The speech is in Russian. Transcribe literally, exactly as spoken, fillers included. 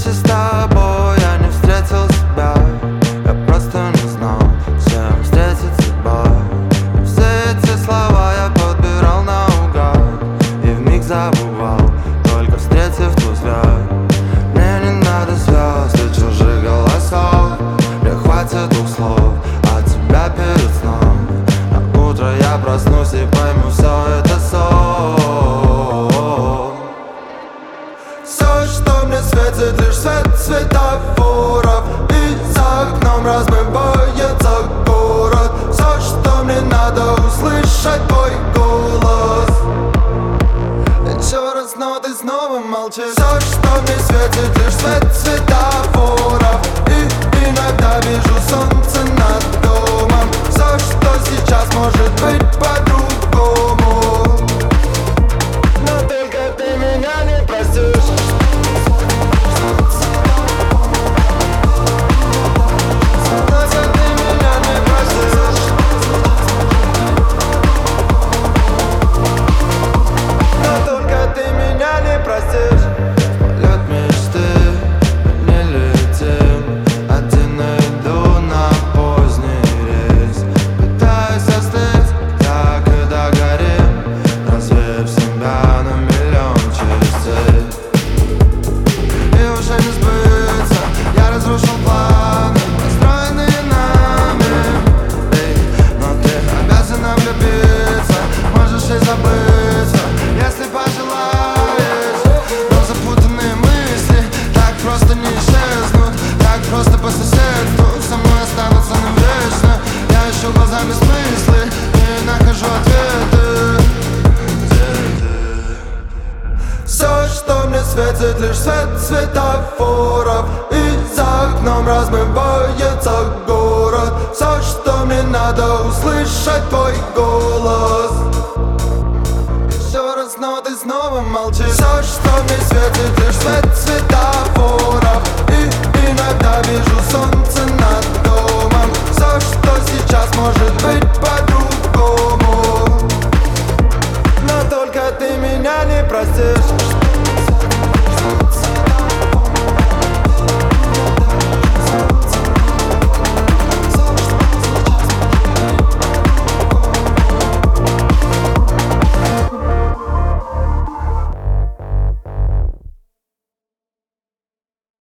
встречи с тобой я не встретил себя. Я просто не знал, с чем встретить судьба. И все эти слова я подбирал наугад и вмиг забывал, только встретив твой взгляд. Мне не надо звезд и чужих голосов, мне хватит двух слов от тебя перед сном. На утро я проснусь и пойму, все это сон. Все, что мне светит, лишь свет светофоров, и за окном размывается город. Все, что мне надо, услышать твой голос. Еще раз, но ты снова молчишь. Все, что мне светит, лишь свет светофоров, и иногда вижу солнце над домом. Все, что сейчас может быть по-другому, но только ты меня не простишь. Просто по соседству со мной останутся навечно. Я ищу глазами смыслы и нахожу ответы. Все, что мне светит, лишь свет светофоров, и за окном размывается город. Все, что мне надо, услышать твой голос. Еще раз, но ты снова молчишь. Все, что мне светит, лишь свет светофоров, и иногда вижу солнце над домом. Все, что